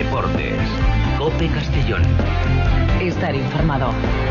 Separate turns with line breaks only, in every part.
Deportes. COPE Castellón.
Estar informado.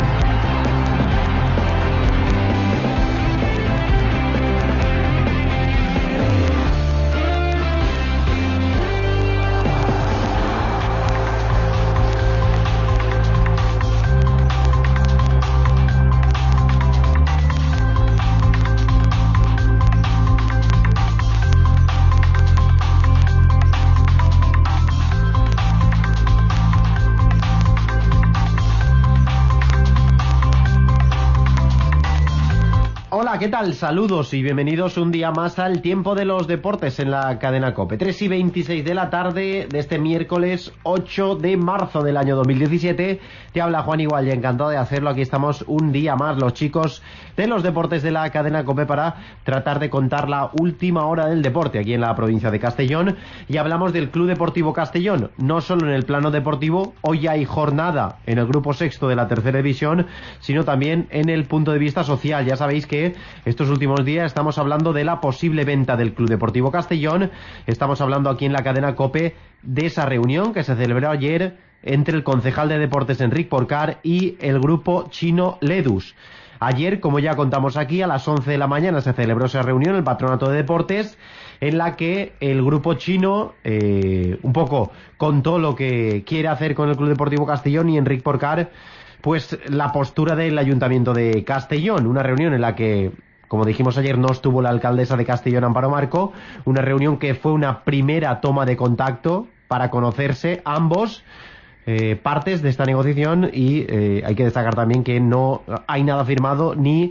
Hola, ¿qué tal? Saludos y bienvenidos un día más al Tiempo de los Deportes en la cadena COPE. 3:26 de la tarde de este miércoles 8 de marzo del año 2017. Te habla Juan Igual y encantado de hacerlo. Aquí estamos un día más, los chicos de los deportes de la cadena COPE, para tratar de contar la última hora del deporte aquí en la provincia de Castellón. Y hablamos del Club Deportivo Castellón, no solo en el plano deportivo. Hoy hay jornada en el grupo sexto de la tercera división, sino también en el punto de vista social. Ya sabéis que estos últimos días estamos hablando de la posible venta del Club Deportivo Castellón. Estamos hablando aquí en la cadena COPE de esa reunión que se celebró ayer entre el concejal de deportes Enric Porcar y el grupo chino Ledus. Ayer, como ya contamos aquí, a las 11 de la mañana se celebró esa reunión en el Patronato de Deportes, en la que el grupo chino un poco contó lo que quiere hacer con el Club Deportivo Castellón, y Enric Porcar pues la postura del Ayuntamiento de Castellón. Una reunión en la que, como dijimos ayer, no estuvo la alcaldesa de Castellón, Amparo Marco. Una reunión que fue una primera toma de contacto para conocerse ambos partes de esta negociación, y hay que destacar también que no hay nada firmado ni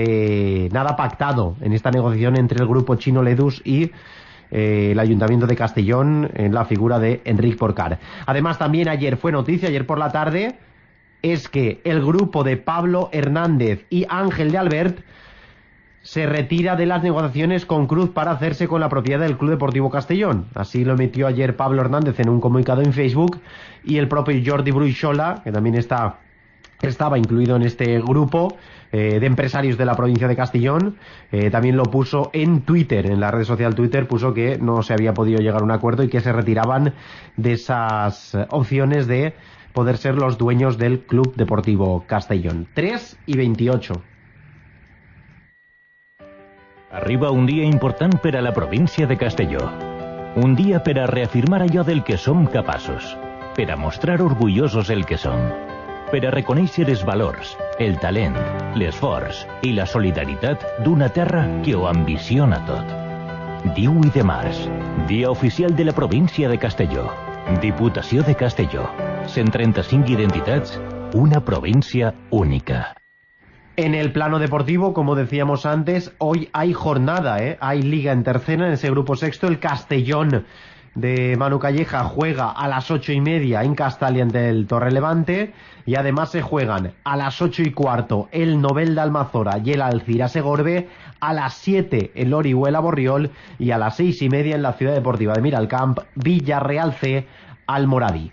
nada pactado en esta negociación entre el grupo chino Ledus y el Ayuntamiento de Castellón, en la figura de Enric Porcar. Además, también ayer fue noticia, ayer por la tarde, es que el grupo de Pablo Hernández y Ángel de Albert se retira de las negociaciones con Cruz para hacerse con la propiedad del Club Deportivo Castellón. Así lo emitió ayer Pablo Hernández en un comunicado en Facebook, y el propio Jordi Bruixola, que también estaba incluido en este grupo de empresarios de la provincia de Castellón, también lo puso en Twitter, en la red social Twitter, puso que no se había podido llegar a un acuerdo y que se retiraban de esas opciones de poder ser los dueños del Club Deportivo Castellón. 3:28.
Arriba un dia important per a la província de Castelló. Un dia per a reafirmar allò del que som capaços, per a mostrar orgullosos el que som, per a reconèixer els valors, el talent, l'esforç i la solidaritat d'una terra que ho ambiciona tot. 18 de març, dia oficial de la província de Castelló, Diputació de Castelló, 135 identitats, una província única.
En el plano deportivo, como decíamos antes, hoy hay jornada, hay liga en tercera, en ese grupo sexto. El Castellón de Manu Calleja juega a las 8:30 en Castalia ante el Torrelevante, y además se juegan a las 8:15 el Novelda Almazora y el Alcira Segorbe, a las 7 el Orihuela Borriol, y a las 6:30 en la Ciudad Deportiva de Miralcamp, Villarreal C Almoradí.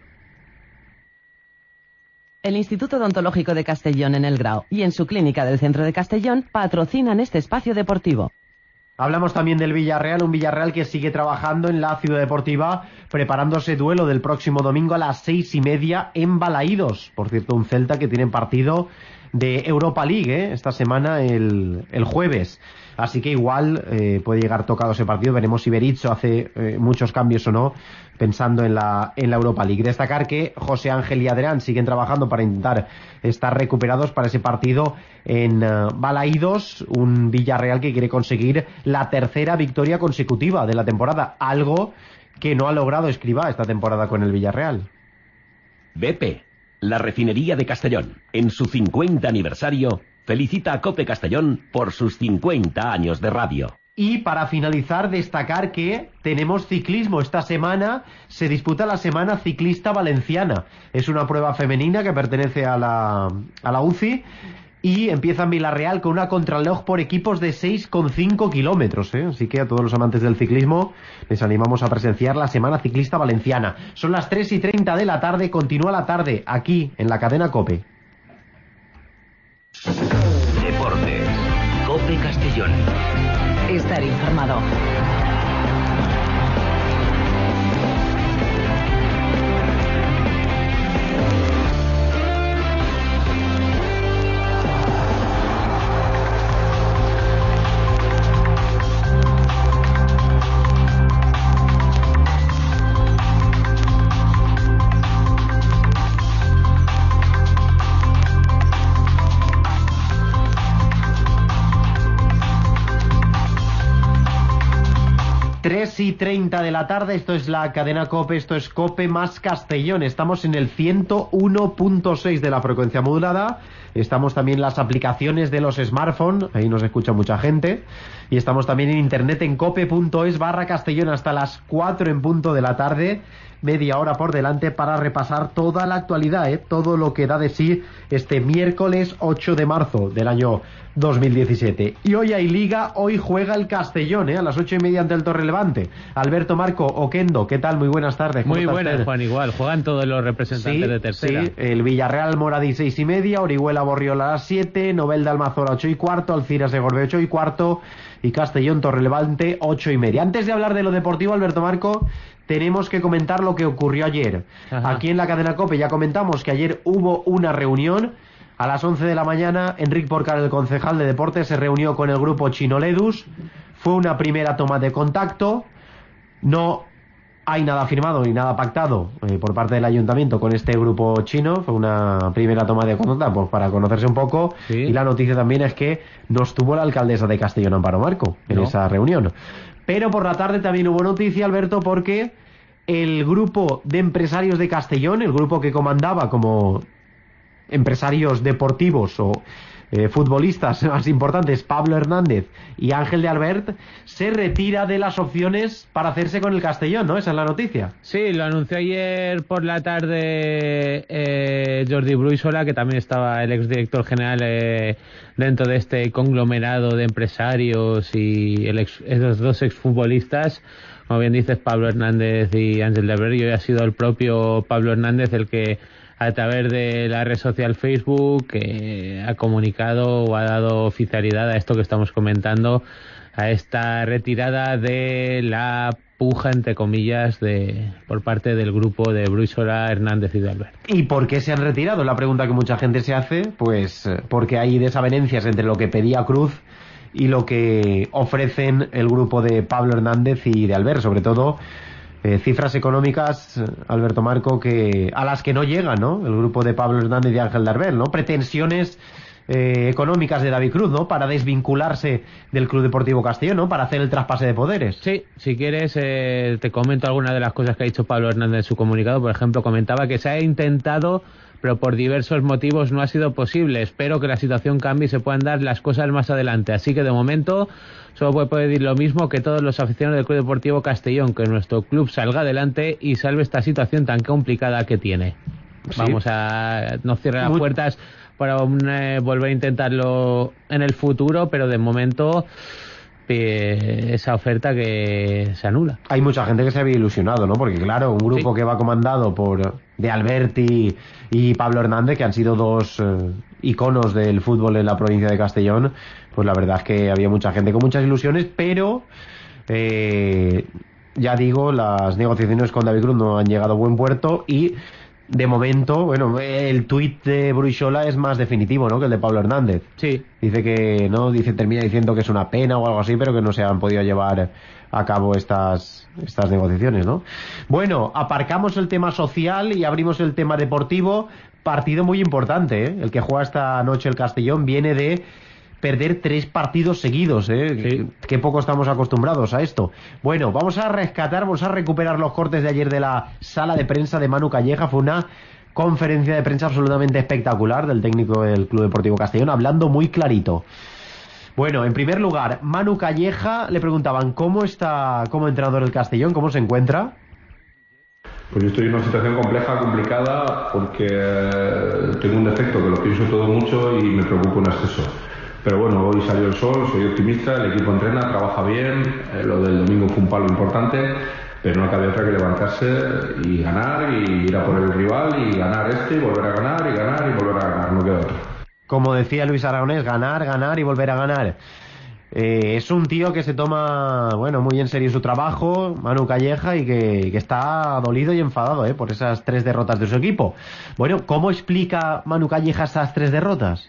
El Instituto Odontológico de Castellón en El Grao y en su clínica del centro de Castellón patrocinan este espacio deportivo.
Hablamos también del Villarreal, un Villarreal que sigue trabajando en la Ciudad Deportiva, preparándose duelo del próximo domingo a las 6:30 en Balaídos. Por cierto, un Celta que tiene partido de Europa League esta semana, el jueves. Así que igual puede llegar tocado ese partido. Veremos si Berizzo hace muchos cambios o no, pensando en la Europa League. Destacar que José Ángel y Adrián siguen trabajando para intentar estar recuperados para ese partido en Balaídos, un Villarreal que quiere conseguir la tercera victoria consecutiva de la temporada, algo que no ha logrado Escribá esta temporada con el Villarreal.
BP, la refinería de Castellón, en su 50 aniversario, felicita a COPE Castellón por sus 50 años de radio.
Y para finalizar, destacar que tenemos ciclismo. Esta semana se disputa la Semana Ciclista Valenciana. Es una prueba femenina que pertenece a la UCI, y empieza en Villarreal con una contrarreloj por equipos de 6,5 kilómetros. Así que a todos los amantes del ciclismo les animamos a presenciar la Semana Ciclista Valenciana. Son las 3:30 de la tarde, continúa la tarde aquí en la cadena COPE.
Deportes. COPE Castellón.
Estar informado.
1:30 de la tarde, esto es la cadena COPE, esto es COPE más Castellón. Estamos en el 101.6 de la frecuencia modulada. Estamos también en las aplicaciones de los smartphones, ahí nos escucha mucha gente. Y estamos también en internet en cope.es/Castellón hasta las 4 en punto de la tarde. Media hora por delante para repasar toda la actualidad, todo lo que da de sí este miércoles 8 de marzo del año 2017. Y hoy hay Liga, hoy juega el Castellón, a las 8:30 ante el Torrelevante. Alberto Marco Oquendo, ¿qué tal? Muy buenas tardes.
Muy buenas, Juan, igual. Juegan todos los representantes de tercera.
Sí, el Villarreal Moradí 6:30, Orihuela Borriola a las 7, Novelda Almazora 8:15, Alciras de Gorbe 8:15 y Castellón Torrelevante 8:30. Antes de hablar de lo deportivo, Alberto Marco, tenemos que comentar lo que ocurrió ayer. Ajá. Aquí en la cadena COPE ya comentamos que ayer hubo una reunión. A las 11 de la mañana, Enric Porcar, el concejal de deportes, se reunió con el grupo Chinoledus. Fue una primera toma de contacto. No hay nada firmado ni nada pactado por parte del ayuntamiento con este grupo chino. Fue una primera toma de contacto pues, para conocerse un poco. Sí. Y la noticia también es que no estuvo la alcaldesa de Castellón, Amparo Marco, en esa reunión. Pero por la tarde también hubo noticia, Alberto, porque el grupo de empresarios de Castellón, el grupo que comandaba como empresarios deportivos o futbolistas más importantes, Pablo Hernández y Ángel de Albert, se retira de las opciones para hacerse con el Castellón, ¿no? Esa es la noticia.
Sí, lo anunció ayer por la tarde Jordi Bruisola, que también estaba el exdirector general dentro de este conglomerado de empresarios y esos dos exfutbolistas. Como bien dices, Pablo Hernández y Ángel de Albert, y hoy ha sido el propio Pablo Hernández el que a través de la red social Facebook ha comunicado o ha dado oficialidad a esto que estamos comentando, a esta retirada de la puja, entre comillas, por parte del grupo de Bruisola, Hernández y de Albert.
¿Y por qué se han retirado? La pregunta que mucha gente se hace, pues porque hay desavenencias entre lo que pedía Cruz y lo que ofrecen el grupo de Pablo Hernández y de Albert, sobre todo cifras económicas, Alberto Marco, que a las que no llegan, ¿no? El grupo de Pablo Hernández y Ángel de Albert, ¿no? Pretensiones económicas de David Cruz, ¿no? Para desvincularse del Club Deportivo Castellón, ¿no? Para hacer el traspase de poderes.
Sí, si quieres te comento algunas de las cosas que ha dicho Pablo Hernández en su comunicado. Por ejemplo, comentaba que se ha intentado, pero por diversos motivos no ha sido posible. Espero que la situación cambie y se puedan dar las cosas más adelante. Así que de momento solo puedo pedir lo mismo que todos los aficionados del Club Deportivo Castellón, que nuestro club salga adelante y salve esta situación tan complicada que tiene. Sí. Vamos a no cierrar las puertas para volver a intentarlo en el futuro, pero de momento esa oferta que se anula.
Hay mucha gente que se había ilusionado, ¿no? Porque claro, un grupo que va comandado por de Alberti y Pablo Hernández, que han sido dos iconos del fútbol en la provincia de Castellón, pues la verdad es que había mucha gente con muchas ilusiones, pero ya digo, las negociaciones con David Cruz no han llegado a buen puerto y de momento, bueno, el tuit de Bruisola es más definitivo, ¿no? Que el de Pablo Hernández.
Sí.
Dice que, ¿no? Termina diciendo que es una pena o algo así, pero que no se han podido llevar a cabo estas negociaciones, ¿no? Bueno, aparcamos el tema social y abrimos el tema deportivo. Partido muy importante, ¿eh? El que juega esta noche el Castellón viene de perder 3 partidos seguidos,
Sí.
Qué poco estamos acostumbrados a esto. Bueno, vamos a recuperar los cortes de ayer de la sala de prensa de Manu Calleja. Fue una conferencia de prensa absolutamente espectacular del técnico del Club Deportivo Castellón, hablando muy clarito. Bueno, en primer lugar, Manu Calleja, le preguntaban cómo está como entrenador del Castellón, cómo se encuentra.
Pues yo estoy en una situación compleja, complicada, porque tengo un defecto que lo pienso todo mucho y me preocupo en exceso. Pero bueno, hoy salió el sol, soy optimista, el equipo entrena, trabaja bien, lo del domingo fue un palo importante, pero no cabe otra que levantarse y ganar, y ir a por el rival, y ganar y volver a ganar, y ganar, y volver a ganar, no queda otra.
Como decía Luis Aragonés, ganar y volver a ganar. Es un tío que se toma, bueno, muy en serio su trabajo, Manu Calleja, y que está dolido y enfadado, por esas 3 derrotas de su equipo. Bueno, ¿cómo explica Manu Calleja esas 3 derrotas?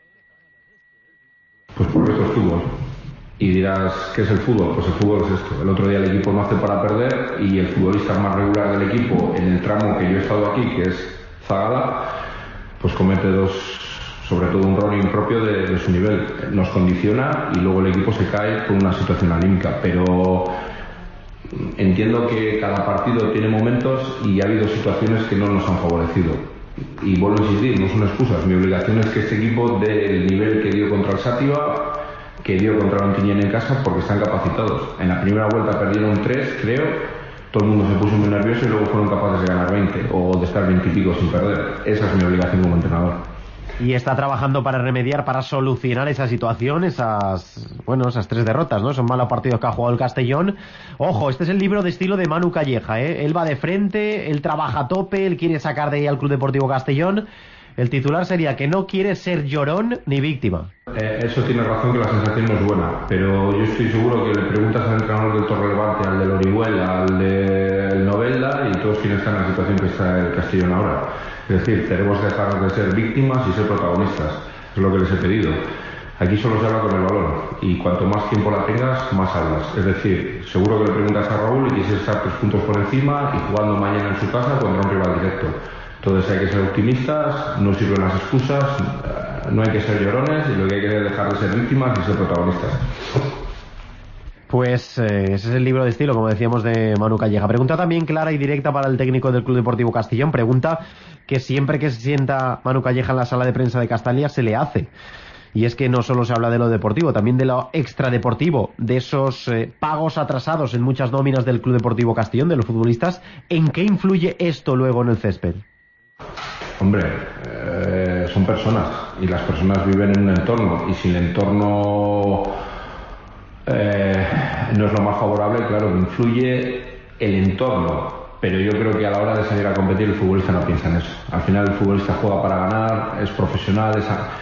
Pues porque esto es fútbol. Y dirás, ¿qué es el fútbol? Pues el fútbol es esto. El otro día el equipo no hace para perder y el futbolista más regular del equipo en el tramo que yo he estado aquí, que es Zagala, pues comete 2, sobre todo un error impropio de su nivel. Nos condiciona y luego el equipo se cae con una situación anímica. Pero entiendo que cada partido tiene momentos y ha habido situaciones que no nos han favorecido. Y vuelvo a insistir, no son excusas. Mi obligación es que este equipo dé el nivel que dio contra el Sátiva, que dio contra el Ontinyent en casa, porque están capacitados. En la primera vuelta perdieron 3, creo. Todo el mundo se puso muy nervioso y luego fueron capaces de ganar 20 o de estar 20 y pico sin perder. Esa es mi obligación como entrenador.
Y está trabajando para remediar, para solucionar esa situación, esas 3 derrotas, ¿no? Son malos partidos que ha jugado el Castellón. Ojo, este es el libro de estilo de Manu Calleja, ¿eh? Él va de frente, él trabaja a tope, él quiere sacar de ahí al Club Deportivo Castellón. El titular sería que no quiere ser llorón ni víctima.
Eso tiene razón, que la sensación no es buena, pero yo estoy seguro que le preguntas al entrenador del Torrelevante, al del Orihuela, al del Novelda, y todos quienes están en la situación que está el Castellón ahora. Es decir, tenemos que dejar de ser víctimas y ser protagonistas. Es lo que les he pedido. Aquí solo se habla con el balón, y cuanto más tiempo la tengas, más hablas. Es decir, seguro que le preguntas a Raúl y quieres estar 3 puntos por encima y jugando mañana en su casa contra un rival directo. Entonces hay que ser optimistas, no sirven las excusas, no hay que ser llorones, y lo que hay que dejar de ser víctimas y ser protagonistas.
Pues ese es el libro de estilo, como decíamos, de Manu Calleja. Pregunta también clara y directa para el técnico del Club Deportivo Castellón. Pregunta que siempre que se sienta Manu Calleja en la sala de prensa de Castalia se le hace. Y es que no solo se habla de lo deportivo, también de lo extradeportivo, de esos pagos atrasados en muchas nóminas del Club Deportivo Castellón, de los futbolistas. ¿En qué influye esto luego en el césped?
Hombre, son personas, y las personas viven en un entorno, y si el entorno no es lo más favorable, claro, influye el entorno, pero yo creo que a la hora de salir a competir el futbolista no piensa en eso. Al final el futbolista juega para ganar, es profesional,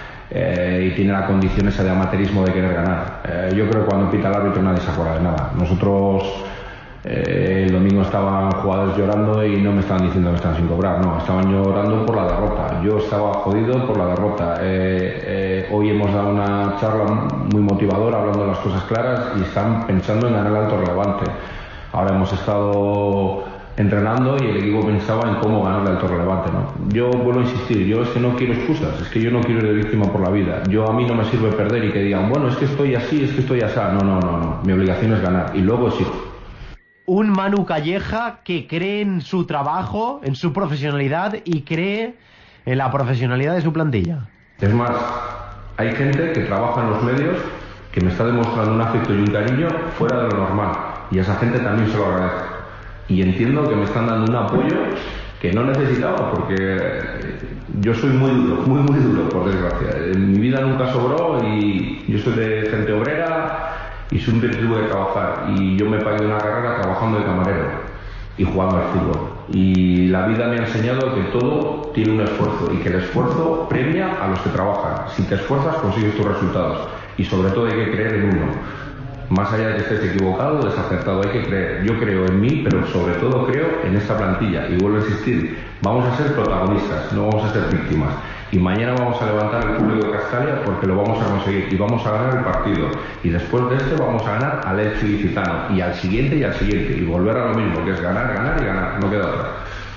y tiene la condición esa de amateurismo de querer ganar. Yo creo que cuando pita el árbitro nadie se acuerda de nada. Nosotros el domingo estaban jugadores llorando y no me estaban diciendo que estaban sin cobrar, no, estaban llorando por la derrota. Yo estaba jodido por la derrota. Hoy hemos dado una charla muy motivadora hablando de las cosas claras y están pensando en ganar el Torrelevante. Ahora hemos estado entrenando y el equipo pensaba en cómo ganar el Torrelevante, ¿no? Yo vuelvo a insistir, yo es que no quiero excusas, es que yo no quiero ir de víctima por la vida. A mí no me sirve perder y que digan, bueno, es que estoy así, es que estoy así. No. Mi obligación es ganar y luego exijo.
Un Manu Calleja que cree en su trabajo, en su profesionalidad y cree en la profesionalidad de su plantilla.
Es más, hay gente que trabaja en los medios que me está demostrando un afecto y un cariño fuera de lo normal, y a esa gente también se lo agradezco. Y entiendo que me están dando un apoyo que no necesitaba, porque yo soy muy duro, muy duro, por desgracia. En mi vida nunca sobró y yo soy de gente obrera y siempre tuve que trabajar, y yo me pagué una carrera trabajando de camarero y jugando al fútbol, y la vida me ha enseñado que todo tiene un esfuerzo y que el esfuerzo premia a los que trabajan. Si te esfuerzas consigues tus resultados, y sobre todo hay que creer en uno, más allá de que estés equivocado o desacertado, hay que creer. Yo creo en mí, pero sobre todo creo en esta plantilla, y vuelvo a insistir, vamos a ser protagonistas, no vamos a ser víctimas. Y mañana vamos a levantar el público de Castalia porque lo vamos a conseguir y vamos a ganar el partido. Y después de este vamos a ganar al Elche Ilicitano y al siguiente y volver a lo mismo, que es ganar y ganar, no queda otra.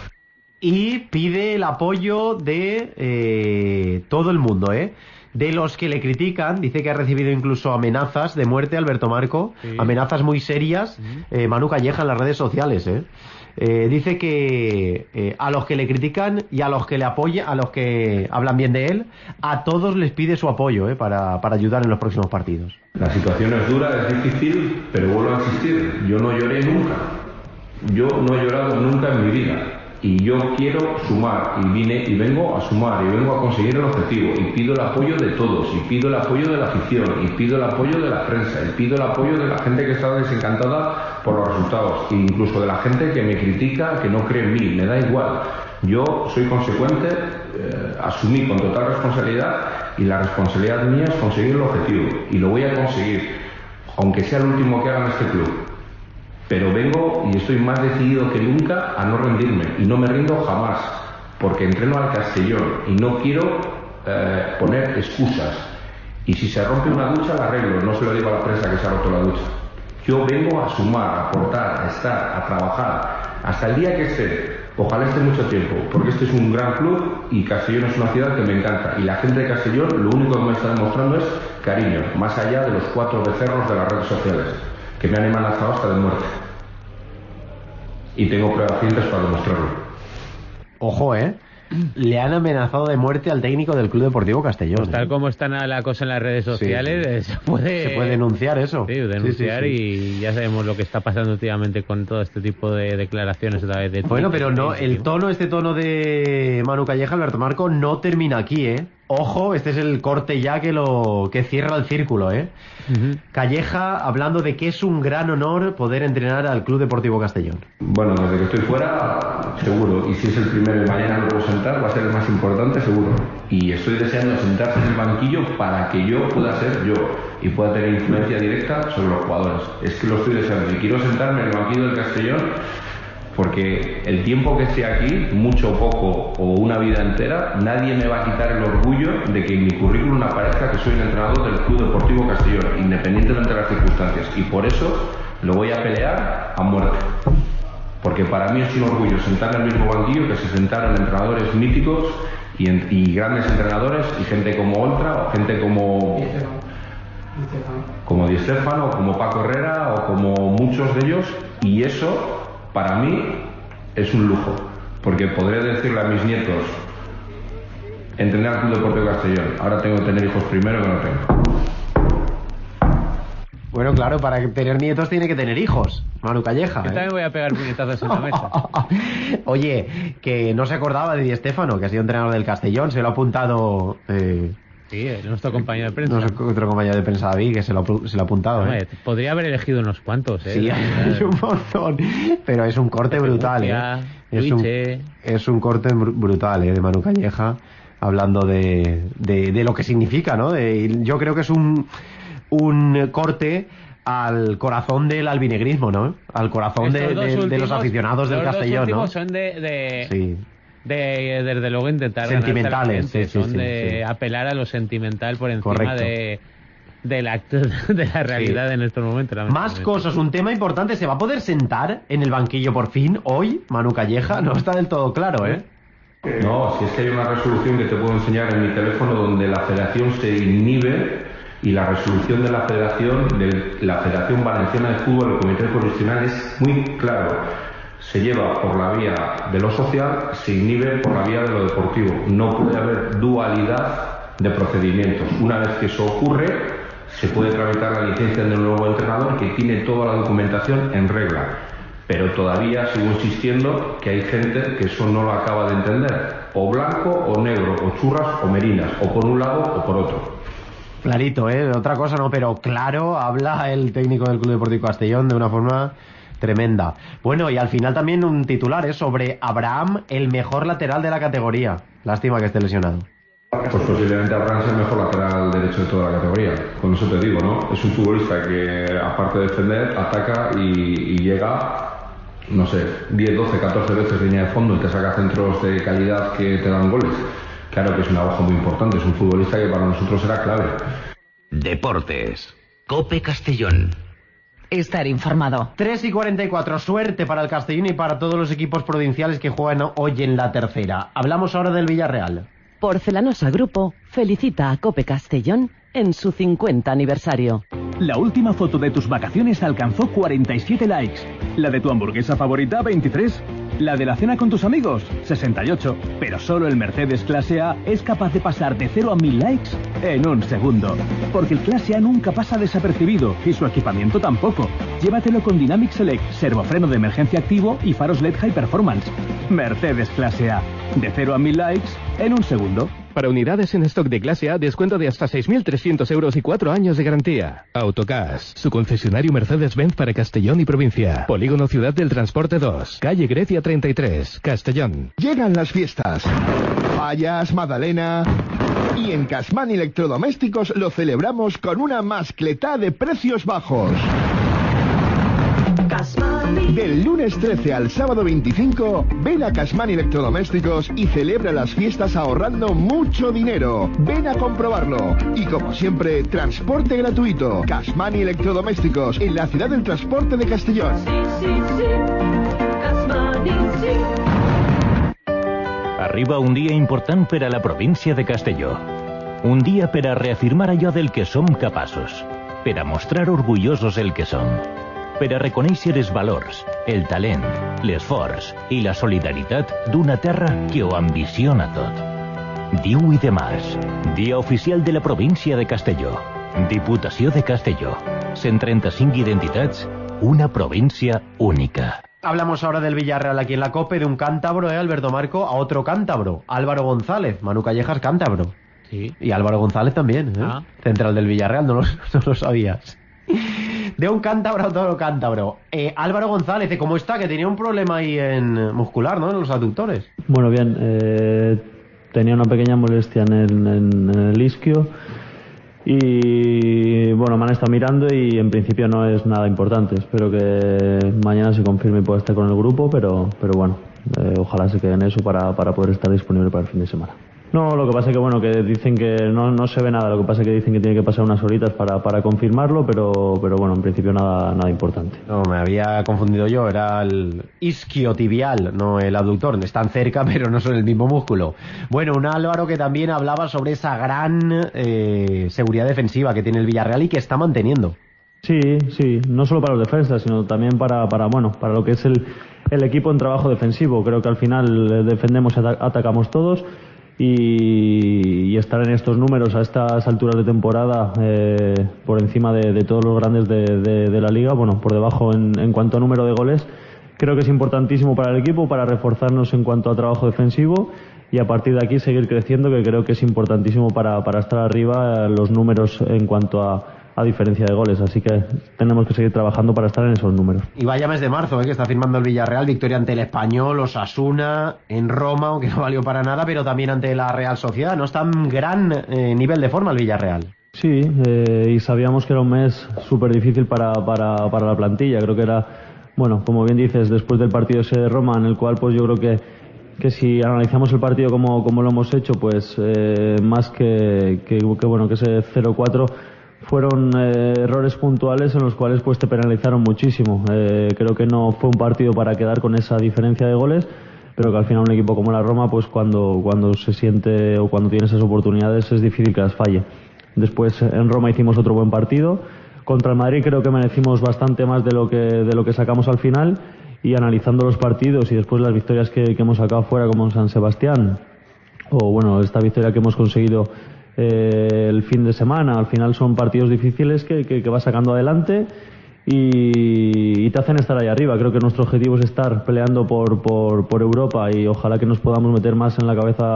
Y pide el apoyo de todo el mundo, de los que le critican. Dice que ha recibido incluso amenazas de muerte, Alberto Marco, sí. Amenazas muy serias, Manu Calleja en las redes sociales, dice que a los que le critican y a los que le apoyan, a los que hablan bien de él, a todos les pide su apoyo para ayudar en los próximos partidos.
La situación es dura, es difícil, pero vuelvo a insistir, yo no lloré nunca. Yo no he llorado nunca en mi vida. Y yo quiero sumar, y vengo a sumar, y vengo a conseguir el objetivo, y pido el apoyo de todos, y pido el apoyo de la afición, y pido el apoyo de la prensa, y pido el apoyo de la gente que está desencantada por los resultados, e incluso de la gente que me critica, que no cree en mí, me da igual. Yo soy consecuente, asumí con total responsabilidad, y la responsabilidad mía es conseguir el objetivo, y lo voy a conseguir, aunque sea el último que haga en este club. Pero vengo y estoy más decidido que nunca a no rendirme, y no me rindo jamás, porque entreno al Castellón y no quiero poner excusas. Y si se rompe una ducha la arreglo, no se lo digo a la prensa que se ha roto la ducha. Yo vengo a sumar, a aportar, a estar, a trabajar, hasta el día que esté. Ojalá esté mucho tiempo, porque este es un gran club y Castellón es una ciudad que me encanta, y la gente de Castellón lo único que me está demostrando es cariño, más allá de los 4 becerros de las redes sociales que me han amenazado hasta de muerte. y tengo pruebas fehacientes para demostrarlo.
Ojo, le han amenazado de muerte al técnico del Club Deportivo Castellón.
Pues tal como está la cosa en las redes sociales,
sí.
Se puede
denunciar eso.
Sí, denunciar,
sí.
Y ya sabemos lo que está pasando últimamente con todo este tipo de declaraciones otra vez de
Bueno, pero no, este tono de Manu Calleja, Alberto Marco, no termina aquí, Ojo, este es el corte ya que cierra el círculo,
Uh-huh.
Calleja hablando de que es un gran honor poder entrenar al Club Deportivo Castellón.
Bueno, desde que estoy fuera, seguro. Y si es el primero y mañana lo puedo sentar, va a ser el más importante, seguro. Y estoy deseando sentarse en el banquillo para que yo pueda ser yo y pueda tener influencia directa sobre los jugadores. Es que lo estoy deseando y quiero sentarme en el banquillo del Castellón porque el tiempo que esté aquí, mucho o poco o una vida entera, nadie me va a quitar el orgullo de que en mi currículum aparezca que soy un entrenador del Club Deportivo Castellón, independientemente de las circunstancias. Y por eso lo voy a pelear a muerte. Porque para mí es un orgullo sentar en el mismo banquillo que se sentaron entrenadores míticos y grandes entrenadores y gente como Oltra o gente como Di Stéfano, como Paco Herrera o como muchos de ellos, y eso para mí es un lujo, porque podré decirle a mis nietos: entrené al Club Deportivo Castellón, ahora tengo que tener hijos primero, que no tengo.
Bueno, claro, para tener nietos tiene que tener hijos, Manu Calleja.
Yo también voy a pegar puñetazos en la mesa.
Oye, que no se acordaba de Di Stéfano, que ha sido entrenador del Castellón, se lo ha apuntado...
Sí, nuestro compañero de prensa.
Nuestro compañero de prensa, David, que se lo ha apuntado.
Podría haber elegido unos cuantos.
Sí, hay un montón. Pero es un corte brutal. Es un corte brutal, de Manu Calleja, hablando de lo que significa, ¿no? Yo creo que es un corte al corazón del albinegrismo, ¿no? Al corazón de los aficionados del Castellón, ¿no?
Son
Sí.
Desde luego intentar
sentimentales,
son de apelar a lo sentimental por encima de la realidad en estos momentos.
Más cosas, un tema importante: ¿se va a poder sentar en el banquillo por fin hoy, Manu Calleja? No está del todo claro,
No, si es que hay una resolución que te puedo enseñar en mi teléfono donde la federación se inhibe, y la resolución de la Federación Valenciana de Fútbol, el Comité Jurisdiccional, es muy claro. Se lleva por la vía de lo social, se inhibe por la vía de lo deportivo. No puede haber dualidad de procedimientos. Una vez que eso ocurre, se puede tramitar la licencia del nuevo entrenador, que tiene toda la documentación en regla. Pero todavía sigo insistiendo que hay gente que eso no lo acaba de entender. O blanco o negro, o churras o merinas, o por un lado o por otro.
Clarito, otra cosa no, pero claro, habla el técnico del Club Deportivo Castellón de una forma tremenda. Bueno, y al final también un titular sobre Abraham, el mejor lateral de la categoría. Lástima que esté lesionado.
Pues posiblemente Abraham sea el mejor lateral derecho de toda la categoría. Con eso te digo, ¿no? Es un futbolista que, aparte de defender, ataca y llega, no sé, 10, 12, 14 veces línea de fondo y te saca centros de calidad que te dan goles. Claro que es una baja muy importante, es un futbolista que para nosotros será clave.
Deportes. COPE Castellón.
Estar informado.
3:44, suerte para el Castellón y para todos los equipos provinciales que juegan hoy en la tercera. Hablamos ahora del Villarreal.
Porcelanosa Grupo felicita a COPE Castellón en su 50 aniversario.
La última foto de tus vacaciones alcanzó 47 likes. La de tu hamburguesa favorita, 23. La de la cena con tus amigos, 68. Pero solo el Mercedes Clase A es capaz de pasar de 0 a 1000 likes en un segundo. Porque el Clase A nunca pasa desapercibido y su equipamiento tampoco. Llévatelo con Dynamic Select, servofreno de emergencia activo y faros LED High Performance. Mercedes Clase A. De 0 a 1000 likes en un segundo.
Para unidades en stock de clase A, descuento de hasta 6.300 euros y 4 años de garantía. Autocas, su concesionario Mercedes-Benz para Castellón y provincia. Polígono Ciudad del Transporte 2, calle Grecia 33, Castellón.
Llegan las fiestas. Fallas, Magdalena. Y en Casman Electrodomésticos lo celebramos con una mascletá de precios bajos. Del lunes 13 al sábado 25, ven a Casman Electrodomésticos y celebra las fiestas ahorrando mucho dinero. Ven a comprobarlo. Y como siempre, transporte gratuito. Casman Electrodomésticos, en la ciudad del transporte de Castellón.
Arriba un dia important per a la província de Castelló. Un dia per a reafirmar allò del que som capaços, per a mostrar orgullosos el que som, per a reconèixer els valors, el talent, l'esforç i la solidaritat d'una terra que ho ambiciona tot. 18 de març, dia oficial de la província de Castelló. Diputació de Castelló. 135 identitats, una provincia única.
Hablamos ahora del Villarreal aquí en la COPE, de un cántabro, Alberto Marco, a otro cántabro, Álvaro González. Manu Callejas, cántabro.
Sí.
Y Álvaro González también, central del Villarreal, no lo sabías. De un cántabro a otro cántabro. Álvaro González, ¿cómo está? Que tenía un problema ahí en muscular, ¿no? En los aductores.
Bueno, bien, tenía una pequeña molestia en el isquio y bueno, me han estado mirando y en principio no es nada importante. Espero que mañana se confirme y pueda estar con el grupo, pero bueno, ojalá se quede en eso para poder estar disponible para el fin de semana. No, lo que pasa es que bueno, que dicen que no se ve nada, lo que pasa es que dicen que tiene que pasar unas horitas para confirmarlo, pero bueno, en principio nada importante.
No, me había confundido yo, era el isquiotibial, no el abductor. Están cerca, pero no son el mismo músculo. Bueno, un Álvaro que también hablaba sobre esa gran seguridad defensiva que tiene el Villarreal y que está manteniendo.
Sí, no solo para los defensas, sino también para lo que es el equipo en trabajo defensivo. Creo que al final defendemos y atacamos todos. Y estar en estos números a estas alturas de temporada por encima de todos los grandes de la liga, bueno, por debajo en cuanto a número de goles, creo que es importantísimo para el equipo, para reforzarnos en cuanto a trabajo defensivo y a partir de aquí seguir creciendo, que creo que es importantísimo para estar arriba los números en cuanto a diferencia de goles, así que tenemos que seguir trabajando para estar en esos números.
Y vaya mes de marzo, que está firmando el Villarreal, victoria ante el Español, Osasuna, en Roma, aunque no valió para nada, pero también ante la Real Sociedad. No está en gran nivel de forma el Villarreal.
Sí, y sabíamos que era un mes súper difícil para la plantilla. Creo que era, bueno, como bien dices, después del partido ese de Roma, en el cual pues yo creo que si analizamos el partido como lo hemos hecho, pues más que bueno, que ese 0-4 fueron errores puntuales en los cuales pues te penalizaron muchísimo. Creo que no fue un partido para quedar con esa diferencia de goles, pero que al final un equipo como la Roma, pues cuando se siente o cuando tiene esas oportunidades es difícil que las falle. Después en Roma hicimos otro buen partido. Contra el Madrid creo que merecimos bastante más de lo que sacamos al final, y analizando los partidos y después las victorias que hemos sacado fuera, como en San Sebastián, o bueno, esta victoria que hemos conseguido el fin de semana, al final son partidos difíciles que vas sacando adelante y te hacen estar ahí arriba. Creo que nuestro objetivo es estar peleando por Europa y ojalá que nos podamos meter más en la cabeza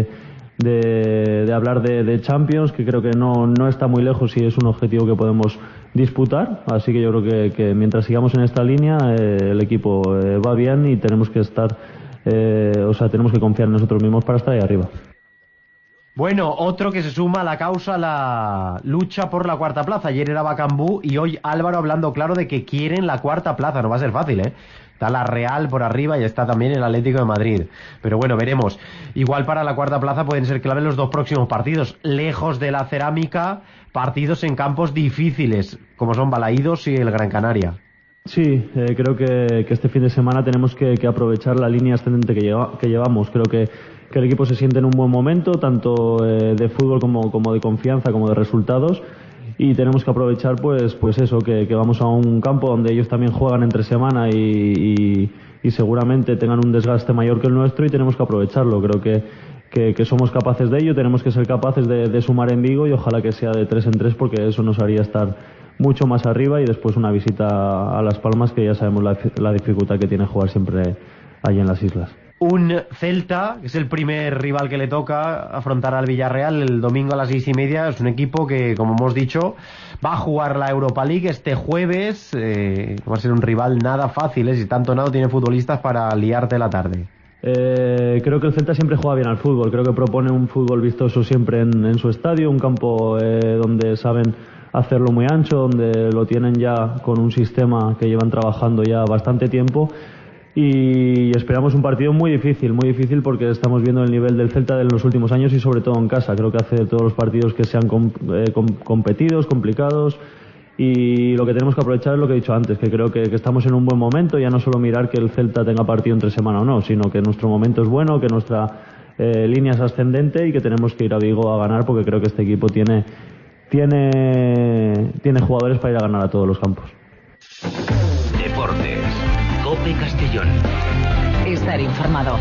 de hablar de Champions, que creo que no está muy lejos y es un objetivo que podemos disputar, así que yo creo que mientras sigamos en esta línea el equipo va bien y tenemos que estar tenemos que confiar en nosotros mismos para estar ahí arriba.
Bueno, otro que se suma a la causa, la lucha por la cuarta plaza. Ayer era Bacambú y hoy Álvaro hablando claro de que quieren la cuarta plaza. No va a ser fácil, ¿eh? Está la Real por arriba y está también el Atlético de Madrid. Pero bueno, veremos. Igual para la cuarta plaza pueden ser clave los dos próximos partidos. Lejos de la Cerámica, partidos en campos difíciles, como son Balaídos y el Gran Canaria.
Sí, creo que este fin de semana tenemos que aprovechar la línea ascendente que llevamos. Creo que el equipo se siente en un buen momento, tanto de fútbol como de confianza, como de resultados, y tenemos que aprovechar pues eso, que vamos a un campo donde ellos también juegan entre semana y seguramente tengan un desgaste mayor que el nuestro y tenemos que aprovecharlo. Creo que somos capaces de ello, tenemos que ser capaces de sumar en Vigo y ojalá que sea de 3 en 3 porque eso nos haría estar mucho más arriba y después una visita a Las Palmas, que ya sabemos la dificultad que tiene jugar siempre allí en las islas.
Un Celta, que es el primer rival que le toca afrontar al Villarreal el domingo a las 6:30. Es un equipo que, como hemos dicho, va a jugar la Europa League este jueves. Va a ser un rival nada fácil, si tanto nada tiene futbolistas para liarte la tarde.
Creo que el Celta siempre juega bien al fútbol. Creo que propone un fútbol vistoso siempre en su estadio, un campo donde saben hacerlo muy ancho, donde lo tienen ya con un sistema que llevan trabajando ya bastante tiempo. Y esperamos un partido muy difícil porque estamos viendo el nivel del Celta de los últimos años y sobre todo en casa. Creo que hace todos los partidos que sean competidos, complicados, y lo que tenemos que aprovechar es lo que he dicho antes, que creo que estamos en un buen momento, ya no solo mirar que el Celta tenga partido entre semana o no, sino que nuestro momento es bueno, que nuestra línea es ascendente y que tenemos que ir a Vigo a ganar porque creo que este equipo tiene jugadores para ir a ganar a todos los campos.
Deportes. COPE Castellón.
Estar informado.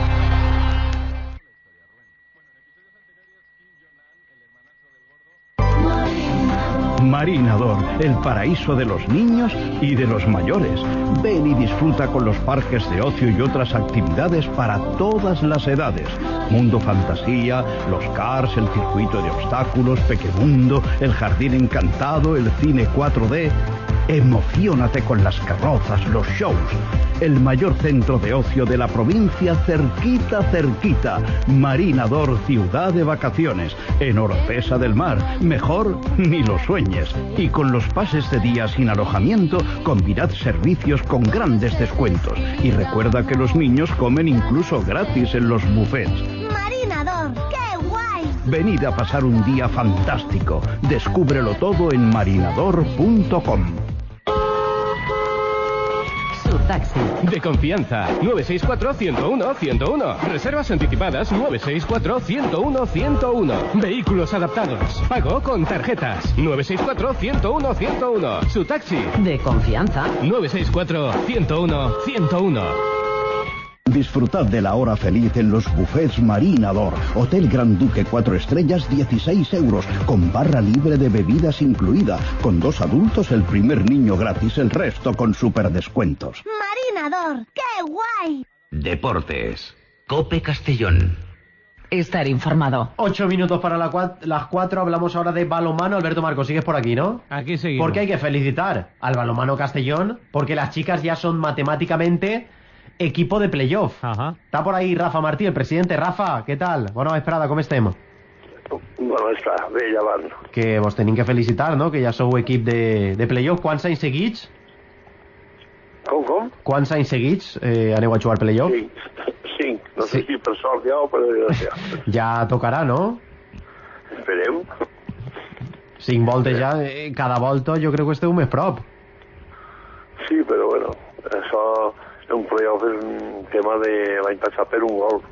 Marinador, el paraíso de los niños y de los mayores. Ven y disfruta con los parques de ocio y otras actividades para todas las edades. Mundo Fantasía, los cars, el circuito de obstáculos, Pequemundo, el jardín encantado, el cine 4D. Emociónate con las carrozas, los shows. El mayor centro de ocio de la provincia, cerquita, cerquita. Marinador, ciudad de vacaciones, en Oropesa del Mar. Mejor ni lo sueñes. Y con los pases de día sin alojamiento, combinad servicios con grandes descuentos. Y recuerda que los niños comen incluso gratis en los buffets.
Marinador, ¡qué guay!
Venid a pasar un día fantástico. Descúbrelo todo en marinador.com.
Taxi.
De confianza. 964-101-101. Reservas anticipadas 964-101-101. Vehículos adaptados. Pago con tarjetas. 964-101-101. Su taxi.
De confianza.
964-101-101.
Disfrutad de la hora feliz en los buffets Marinador. Hotel Gran Duque 4 estrellas, 16 euros, con barra libre de bebidas incluida. Con 2 adultos, el primer niño gratis, el resto con superdescuentos.
Marinador, ¡qué guay!
Deportes. COPE Castellón.
Estar informado.
8 minutos para las 4, hablamos ahora de balonmano. Alberto Marcos, sigues por aquí, ¿no?
Aquí seguimos.
Porque hay que felicitar al balonmano Castellón, porque las chicas ya son matemáticamente equipo de playoff.
Ajá.
Está por ahí Rafa Martí, el presidente. Rafa, què tal? Bona vesprada, com estem?
Bona vesprada, bé, ja van.
Que vos tenim que felicitar, no?, que ja sou equip de playoff. Quants anys seguits?
Com?
Quants anys seguits aneu a jugar playoff?
5. No sé si per sort ja o per desgràcia.
Ja tocarà, no?
Esperem.
5 voltes ja, cada volta jo crec que esteu més prop.
Sí, però bueno, això... un playoff és un tema de l'any passat per un gol.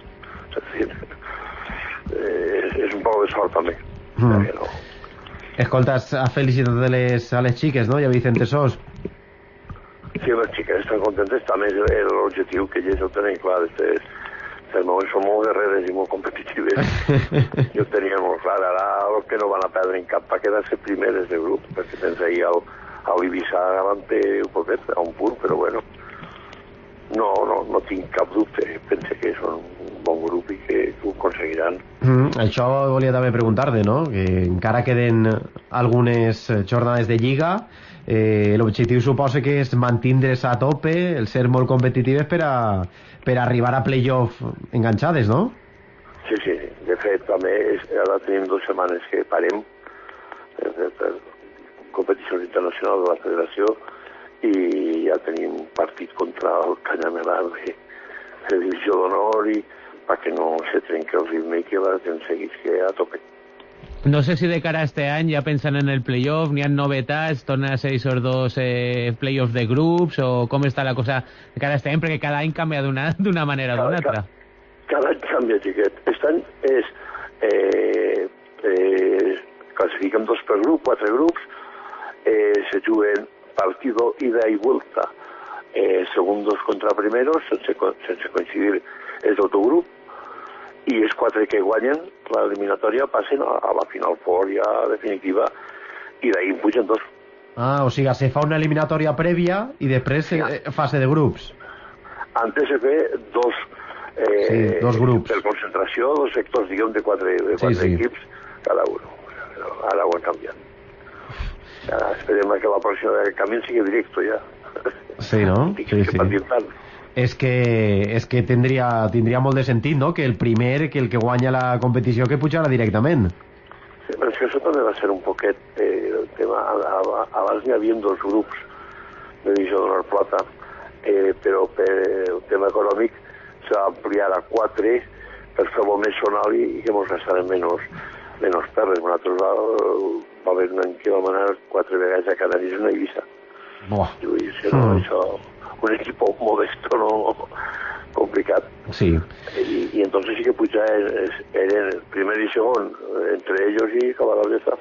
És un poc de sort també. No.
Escolta, has felicitat a les xiques, no? Ja Vicente Sos.
Sí, les xiques estan contentes, també és l'objectiu que ells ho tenen clar. Els moments són molt guerreres i molt competitives. I ho tenia molt clar. Ara el que no van a perdre en cap va quedar-se primeres de grup, perquè tens ahir l'Ibissa davant un poquet, a un punt, però bueno. No tinc cap dubte. Penso que són un bon grup i que ho aconseguiran.
Això volia també preguntar-te, no? Que encara queden algunes jornades de lliga. L'objectiu suposa que és mantindre's a tope, el ser molt competitives per arribar a playoff enganxades, no?
Sí. De fet, també ara tenim 2 setmanes que parem per competicions internacionals de la federació i ja tenim un partit contra el Canyamelar de divisió d'honor i perquè no se trenqui el ritme i que la gent seguisca a tope.
No sé si de cara a este any ja pensen en el playoff, n'hi ha novetats, tornen a ser esos 2 playoffs de grups o com està la cosa de cara a este any, perquè cada any canvia d'una manera o d'una altra.
Cada any canvia, xiquet. Aquest any és classifiquen 2 per grup, 4 grups, se juguen partido ida y vuelta, segundos contra primeros, sense coincidir els d'autogrup, i els 4 que guanyen l'eliminatòria passen a la final fort ja definitiva, i d'ahir en pugen 2.
O sigui, se fa una eliminatòria prèvia i després fase de grups.
Antes se fe
2 grups.
Per concentració, 2 sectors, diguem, de 4 equips cada uno. Ara ho han canviat. Esperem que la pròxima canvi sigui directe ja.
Sí, no? Sí. És que tindria molt de sentit, no?, que el primer, que el que guanya la competició, que pujara directament.
Sí, però és que això també va ser un poquet el tema. Abans n'hi havia 2 grups de divisió d'honor plata, però per el tema econòmic s'ha ampliat a 4 per fer-ho més sonal i que ens gastaran menys perles. Nosaltres va haver un any que vam anar 4 vegades a Canàries i una Eivissa. Això, un equip modesto, no complicat.
Sí.
Y entonces sí que puja eren el primer y segon entre ellos y acabar la letra.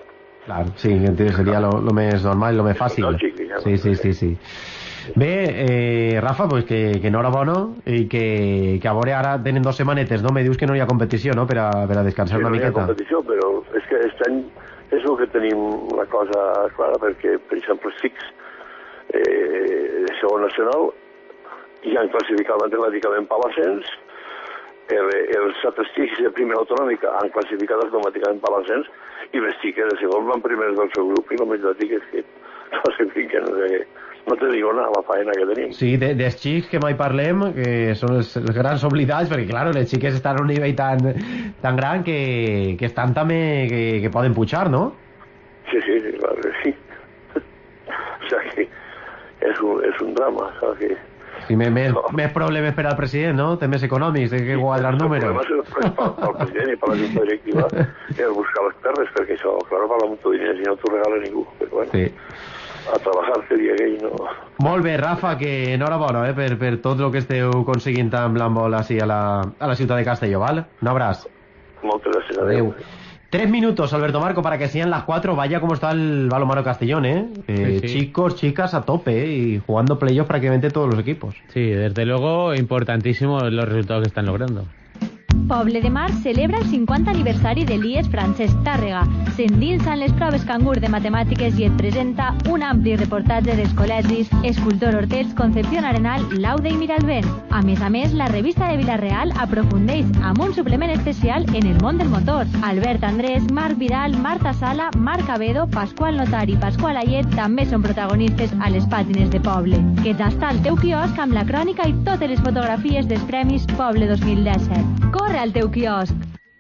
Claro, sí, sería lo més normal, lo més fàcil. Sí. Bé, Rafa, pues que enhorabona i que a veure ara tenen 2 setmanetes, no? Me dius que no hi ha competició, no?, per a descansar una miqueta.
No hi ha competició, però és que aquest any és el que tenim una cosa clara, perquè, per exemple, els xics de segon nacional ja han classificat matemàticament per l'ascens, els altres xics de primera autonòmica han classificat automàticament per l'ascens, i les xiques de segon van primers del seu grup, i la veritat és que classifiquen no te digo nada, la faena que tenim.
Sí, dels xics que mai parlem, que són els grans oblidats, perquè, claro, les xiques estan a un nivell tan gran que estan també que poden pujar, no?
Sí, claro que sí. O sea que és un drama, saps que...
Sí, més problemes per al president, no? Temes econòmics, de que quadrar números.
El problema és pel president i per la junta directiva és buscar les perres, perquè això, claro, val molt diners i no t'ho regala ningú, però bueno. Sí. A treballar que dia aquell, no...
Molt bé, Rafa, que enhorabona per tot el que esteu aconseguint amb l'handbol així a la ciutat de Castelló, ¿vale? Un abraç.
Moltes gràcies. Adéu.
3 minutos, Alberto Marco, para que sean las 4. Vaya como está el balonmano Castellón, ¿eh? Sí. Chicos, chicas a tope, y jugando playoffs prácticamente todos los equipos.
Sí, desde luego, importantísimos los resultados que están logrando.
Poble de Mar celebra el 50 aniversari de l'IES Francesc Tàrrega. S'endinsa en les proves cangur de matemàtiques i et presenta un ampli reportatge dels col·legis Escultor Hortels, Concepción Arenal, Laude i Miralbent. A més, la revista de Vila-real aprofundeix amb un suplement especial en el món del motor. Albert Andrés, Marc Vidal, Marta Sala, Marc Avedo, Pasqual Notari i Pasqual Ayet també són protagonistes a les pàgines de Poble. Que t'està al teu quiosc amb la crònica i totes les fotografies dels Premis Poble 2017. Corre al teu quiosc.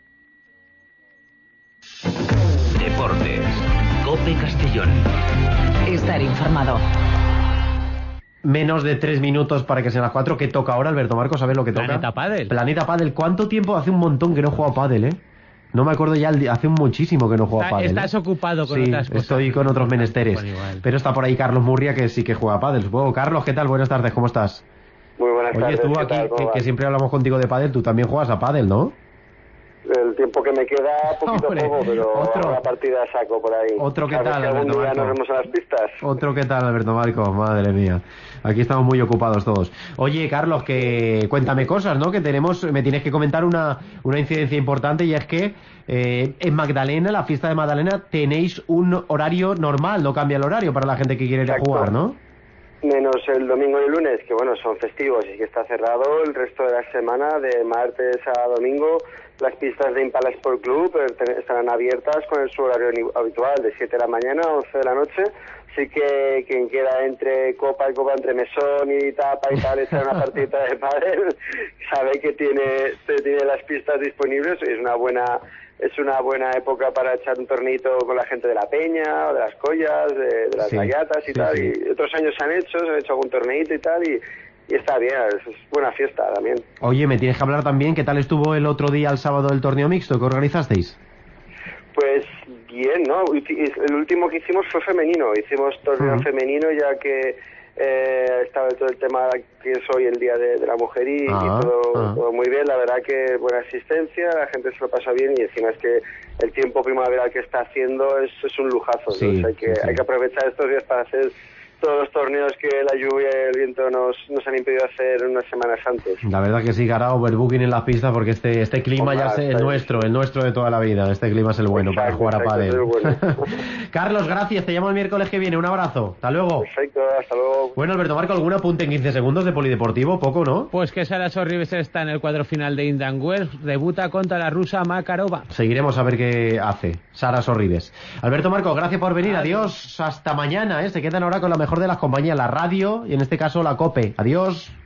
Deportes. COPE Castellón.
Estar informado.
Menos de 3 minutos para que sean las 4. ¿Qué toca ahora, Alberto Marco? ¿Sabes lo que toca?
Planeta Pádel.
Planeta Pádel. ¿Cuánto tiempo? Hace un montón que no he jugado a pádel, ¿eh? No me acuerdo ya, hace muchísimo que no juego a pádel.
Estás ocupado con otras cosas.
Estoy con otros menesteres. Pero está por ahí Carlos Murria, que sí que juega a pádel, supongo. Carlos, ¿qué tal? Buenas tardes, ¿cómo estás?
Muy buenas tardes.
Oye, tú aquí, que siempre hablamos contigo de pádel, tú también juegas a pádel, ¿no?
El tiempo que me queda, poquito a poco, pero la partida saco por ahí.
Otro que tal,
Alberto Marco. Nos vemos en las pistas.
Otro que tal, Alberto Marco, madre mía. Aquí estamos muy ocupados todos. Oye, Carlos, que cuéntame cosas, ¿no? Que me tienes que comentar una incidencia importante, y es que en Magdalena, la fiesta de Magdalena, tenéis un horario normal, no cambia el horario para la gente que quiere ir a jugar, ¿no?
Menos el domingo y el lunes, que bueno, son festivos y que está cerrado. El resto de la semana, de martes a domingo, las pistas de Impala Sport Club estarán abiertas con su horario habitual, de 7 de la mañana a 11 de la noche. Así que quien quiera entre copa y copa, entre mesón y tapa y tal, echar una partida de pádel, sabe que tiene las pistas disponibles. Es una buena época para echar un torneito con la gente de la Peña, o de las Collas, de las Gallatas y tal. Y otros años se han hecho algún torneito y tal, y está bien, es buena fiesta también.
Oye, me tienes que hablar también, ¿qué tal estuvo el otro día, el sábado, el torneo mixto que organizasteis?
Pues bien, ¿no? El último que hicimos fue femenino, hicimos torneo femenino, ya que estaba todo el tema que es hoy el Día de la Mujer y todo muy bien. La verdad que buena asistencia, la gente se lo pasa bien, y encima es que el tiempo primaveral que está haciendo es un lujazo. Entonces hay que aprovechar estos días para hacer todos los torneos que la lluvia y el viento nos han impedido hacer unas semanas antes.
La verdad que sí, que hará overbooking en las pistas, porque este clima ya es el nuestro de toda la vida. Este clima es el bueno para jugar a pádel. Bueno. Carlos, gracias, te llamo el miércoles que viene, un abrazo, hasta luego.
Perfecto, hasta luego.
Bueno, Alberto Marco, ¿algún apunte en 15 segundos de polideportivo? Poco, ¿no?
Pues que Sara Sorribes está en el cuadro final de Indian Wells, debuta contra la rusa Makarova.
Seguiremos a ver qué hace Sara Sorribes. Alberto Marco, gracias por venir, adiós, hasta mañana, se quedan ahora con la mejor de las compañías, la radio y en este caso la COPE. Adiós.